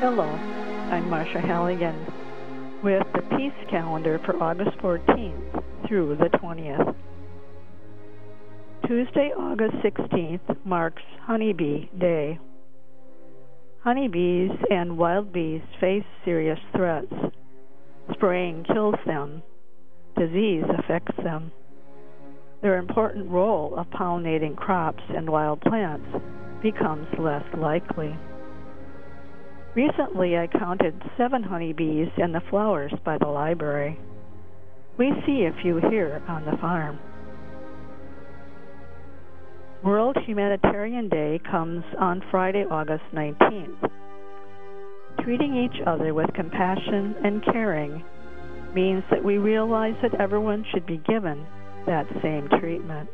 Hello, I'm Marcia Halligan with the Peace Calendar for August 14th through the 20th. Tuesday, August 16th marks Honeybee Day. Honeybees and wild bees face serious threats. Spraying kills them. Disease affects them. Their important role of pollinating crops and wild plants becomes less likely. Recently, I counted 7 honeybees in the flowers by the library. We see a few here on the farm. World Humanitarian Day comes on Friday, August 19th. Treating each other with compassion and caring means that we realize that everyone should be given that same treatment.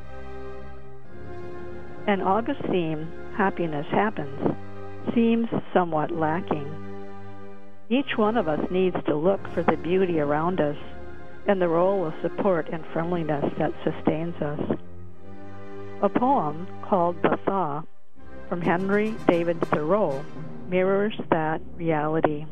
An August theme, Happiness Happens, seems somewhat lacking. Each one of us needs to look for the beauty around us and the role of support and friendliness that sustains us. A poem called The Thaw from Henry David Thoreau mirrors that reality.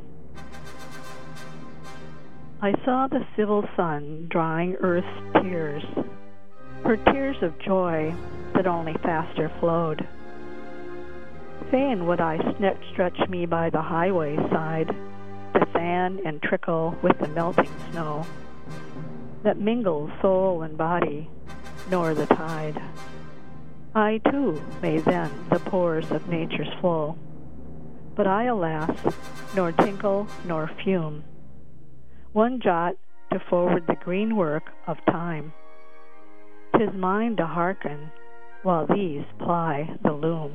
I saw the civil sun drying earth's tears, her tears of joy that only faster flowed. Fain would I stretch me by the highway side to fan and trickle with the melting snow that mingles soul and body, nor the tide. I, too, may then the pores of nature's flow, but I, alas, nor tinkle nor fume, one jot to forward the green work of time. 'Tis mine to hearken while these ply the loom.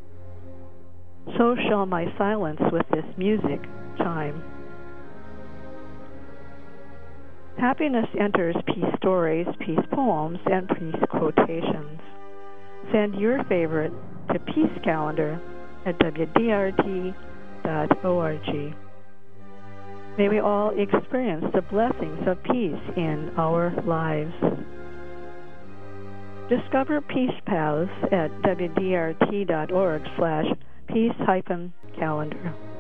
So shall my silence with this music chime. Happiness enters peace stories, peace poems, and peace quotations. Send your favorite to Peace Calendar at wdrt.org. May we all experience the blessings of peace in our lives. Discover peace paths at wdrt.org/peace-calendar.